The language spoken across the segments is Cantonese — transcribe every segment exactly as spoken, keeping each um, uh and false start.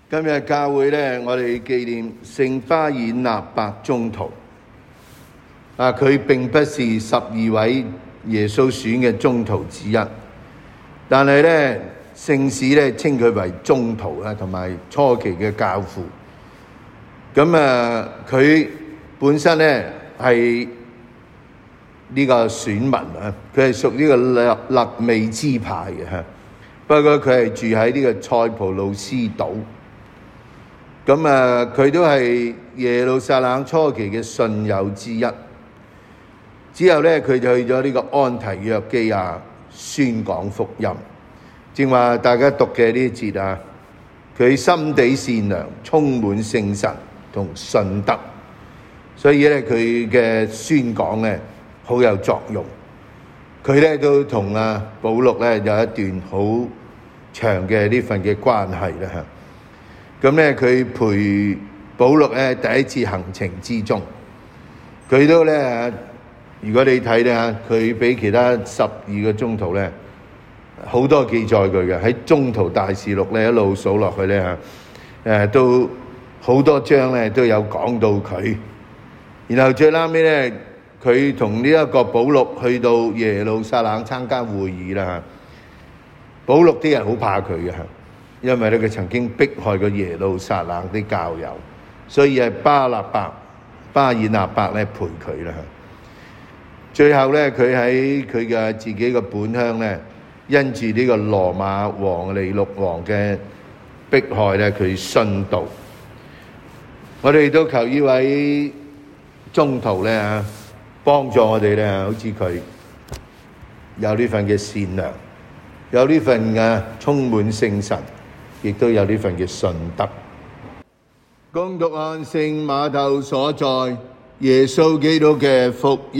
今日教會咧，我哋紀念聖巴爾納伯宗徒。啊，佢並不是十二位耶穌選嘅宗徒之一，但係咧，聖史咧稱佢為宗徒啊，同埋初期嘅教父。咁啊，佢本身咧係呢個選民啊，佢係屬呢個勒勒未支派嘅嚇。不過佢係住喺呢個塞浦路斯島。咁啊，佢都係耶路撒冷初期嘅信友之一。之後咧，佢就去咗呢個安提約基亞宣講福音。正話大家讀嘅呢一節啊，佢心地善良，充滿聖神同信德，所以咧佢嘅宣講咧好有作用。佢咧都同啊保祿咧有一段好長嘅呢份嘅關係啦嚇。咁咧，佢陪保祿咧第一次行程之中，佢都咧，如果你睇咧，佢比其他十二個宗徒咧好多記載佢嘅，喺宗徒大事錄咧一路數落去咧嚇，誒都好多章咧都有講到佢。然後最後尾咧，佢同呢一個保祿去到耶路撒冷參加會議啦嚇。保祿啲人好怕佢嘅嚇。因為咧佢曾經迫害過耶路撒冷啲教友，所以係巴納伯、巴爾納伯咧陪佢啦。最後咧，佢喺佢嘅自己嘅本鄉咧，因住呢個羅馬王尼祿王嘅迫害咧，佢殉道。我哋都求呢位宗徒咧嚇，幫助我哋咧，好似佢有呢份嘅善良，有呢份嘅充滿聖神。亦都有呢份嘅信德。恭讀按聖馬竇所載耶穌基督嘅福音。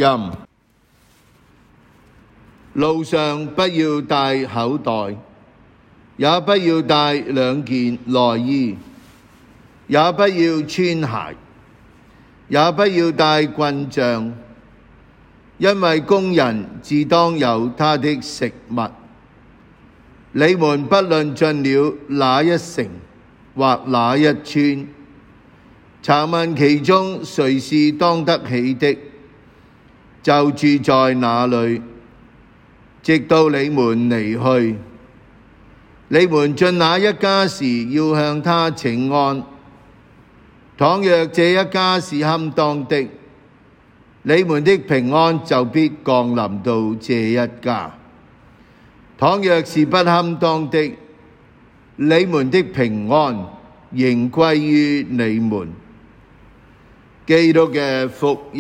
路上不要帶口袋，也不要帶兩件內衣，也不要穿鞋，也不要帶棍杖，因為工人自當有他的食物。你們不論進了哪一城或哪一村，查問其中誰是當得起的，就住在那裏，直到你們離去。你們進哪一家時，要向他請安。倘若這一家是堪當的，你們的平安就必降臨到這一家。倘若是不堪當的，你們的平安仍歸於你們。基督嘅福音。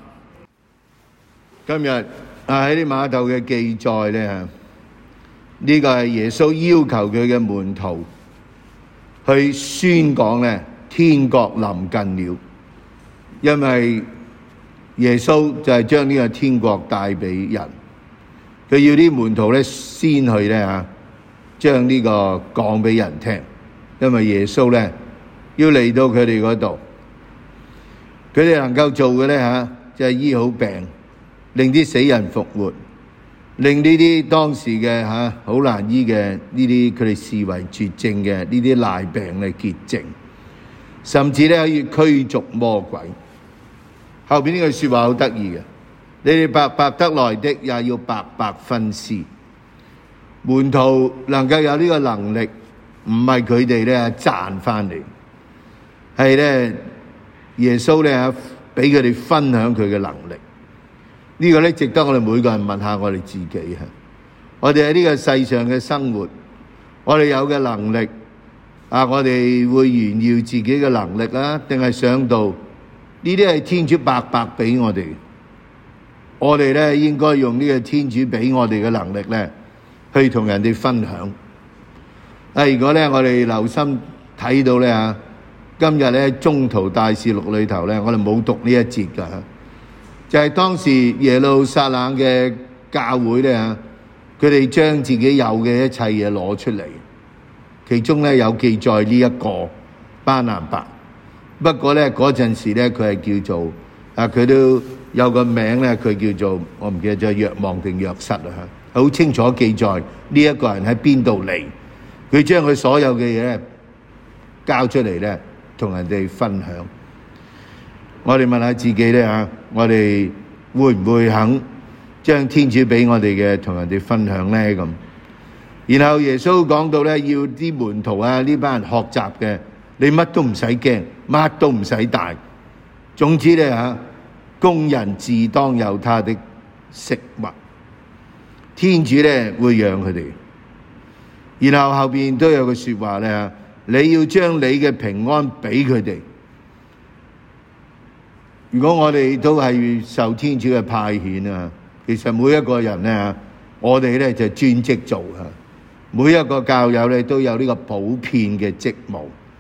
今日啊喺啲馬竇嘅記載咧，呢個係耶穌要求佢嘅門徒去宣講咧，天國臨近了。因為耶穌就係將呢個天國帶俾人。佢要啲門徒咧先去咧嚇，將呢個講俾人聽，因為耶穌咧要嚟到佢哋嗰度，佢哋能夠做嘅咧嚇，就係醫好病，令啲死人復活，令呢啲當時嘅嚇好難醫嘅呢啲佢哋視為絕症嘅呢啲癩病嚟潔淨，甚至咧可以驅逐魔鬼。後邊呢句説話好得意嘅。你哋白白得來的，也要白白分施。門徒能夠有呢個能力，唔係佢哋咧賺翻嚟，係咧耶穌咧俾佢哋分享佢嘅能力。呢個咧值得我哋每個人問下我哋自己嚇。我哋喺呢個世上嘅生活，我哋有嘅能力啊，我哋會炫耀自己嘅能力啊，定係想到呢啲係天主白白俾我哋？我哋咧應該用呢個天主俾我哋嘅能力咧，去同人哋分享。啊，如果咧我哋留心睇到咧嚇，今日咧宗徒大事錄裏頭咧，我哋冇讀呢一節㗎，就係當時耶路撒冷嘅教會咧嚇，佢哋將自己有嘅一切嘢攞出嚟，其中咧有記載呢一個巴納伯。不過咧嗰陣時咧，佢係叫做啊，佢都有個名咧，佢叫做我唔記得咗，若望定若瑟啊，好清楚記載呢一個人喺邊度嚟。佢將佢所有嘅嘢交出嚟咧，同人哋分享。我哋問下自己咧嚇，我哋會唔會肯將天主俾我哋嘅同人哋分享咧咁？然後耶穌講到咧，要啲門徒啊呢班人學習嘅，你乜都唔使驚，乜都唔使帶。總之咧嚇，工人自當有他的食物，天主咧會養佢哋。然後後邊都有句説話咧，你要將你嘅平安俾佢哋。如果我哋都係受天主嘅派遣啊，其實每一個人咧，我哋咧就專職做啊。每一個教友咧都有呢個普遍嘅職務，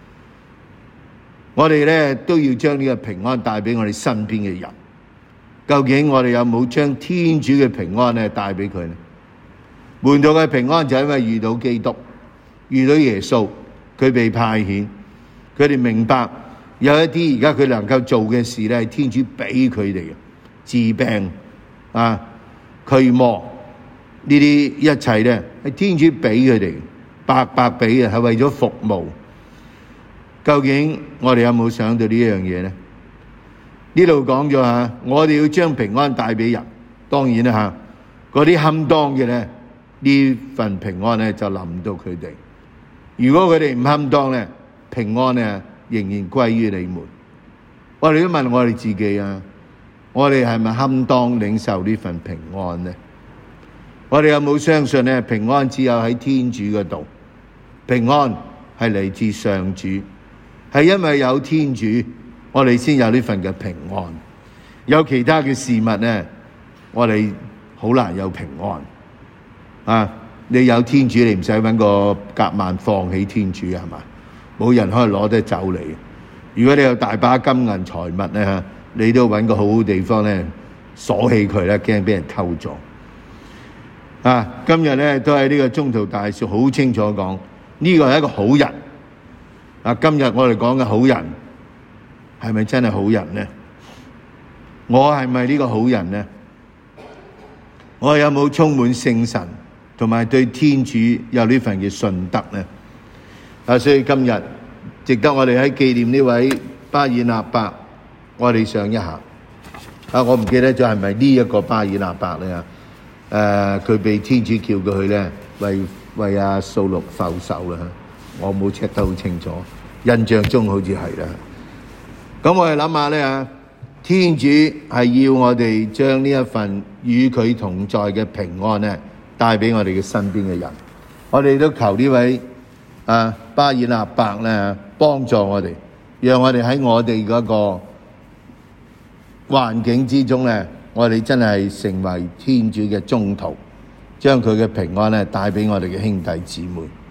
我哋咧都要將呢個平安帶俾我哋身邊嘅人。究竟我哋有冇將天主嘅平安咧帶俾佢呢？門徒嘅平安就係因為遇到基督，遇到耶穌，佢被派遣，佢哋明白有一啲而家佢能夠做嘅事咧，係天主俾佢哋嘅，治病啊、驅魔。呢啲一切咧係天主俾佢哋，白白俾嘅，係為咗服務。究竟我哋有冇想到呢一樣嘢咧？呢度講咗嚇，我哋要將平安帶俾人。當然啦嚇，嗰啲堪當嘅咧，呢份平安咧就臨到佢哋。如果佢哋唔堪當咧，平安咧仍然歸於你們。我哋都問我哋自己啊，我哋係咪堪當領受呢份平安咧？我哋有冇相信咧？平安只有喺天主嗰度，平安係嚟自上主，係因為有天主，我哋先有呢份嘅平安。有其他嘅事物咧，我哋好難有平安啊！你有天主，你唔使搵個夾萬放棄天主係嘛？冇人可以攞得走你。如果你有大把金銀財物咧，你都搵個好好地方咧鎖起佢啦，驚俾人偷咗。啊！今日咧都喺呢個宗徒大事好清楚講，呢個係一個好人。啊！今日我哋講嘅好人係咪真係好人呢？我係咪呢個好人呢？我有冇充滿聖神同埋對天主有呢份嘅信德呢？啊！所以今日值得我哋喺紀念呢位巴爾納伯，我哋想一下。啊！我唔記得咗係咪呢一個巴爾納伯咧？誒，佢、呃、被天主叫佢去咧，為為阿掃祿覆手啦。我冇 check 得好清楚，印象中好似係啦。咁我哋諗下咧，天主係要我哋將呢一份與佢同在嘅平安咧，帶俾我哋嘅身邊嘅人。我哋都求呢位啊巴爾納伯咧，幫助我哋，讓我哋喺我哋嗰個環境之中咧，我哋真係成為天主嘅宗徒，將佢嘅平安咧帶俾我哋嘅兄弟姊妹。